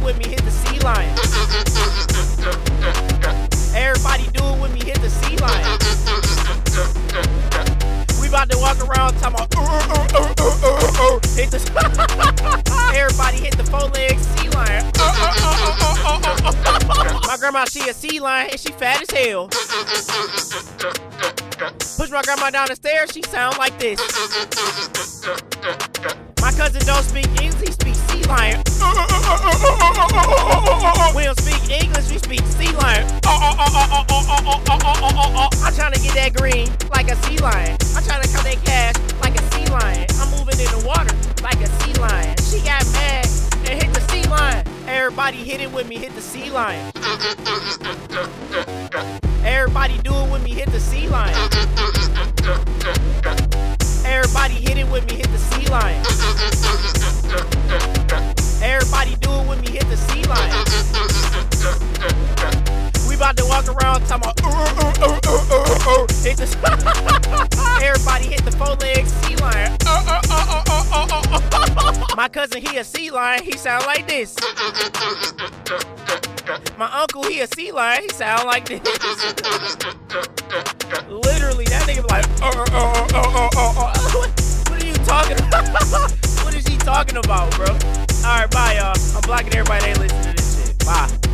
with me, hit the sea lion. Everybody do it with me, hit the sea lion. We about to walk around talking about hit the everybody hit the four-legged sea lion. My grandma, she a sea lion and she fat as hell. Push my grandma down the stairs, she sound like this. My cousin don't speak English, he speaks sea lion. We don't speak English, we speak sea lion. I'm trying to get that green like a sea lion. I'm trying to count that cash like a sea lion. I'm moving in the water like a sea lion. She got mad and hit the sea lion. Everybody hit it with me, hit the sea lion. Everybody do it with me, hit the sea lion. Everybody hit it with me, hit the sea lion. Everybody do it with me, hit the sea lion. We about to walk around talking about hit the everybody hit the four-legged sea lion. My cousin, he a sea lion, he sound like this. My uncle, he a sea lion, he sound like this. Literally, that nigga be like, what are you talking about? What is he talking about, bro? Alright, bye, y'all. I'm blocking everybody that ain't listening to this shit. Bye.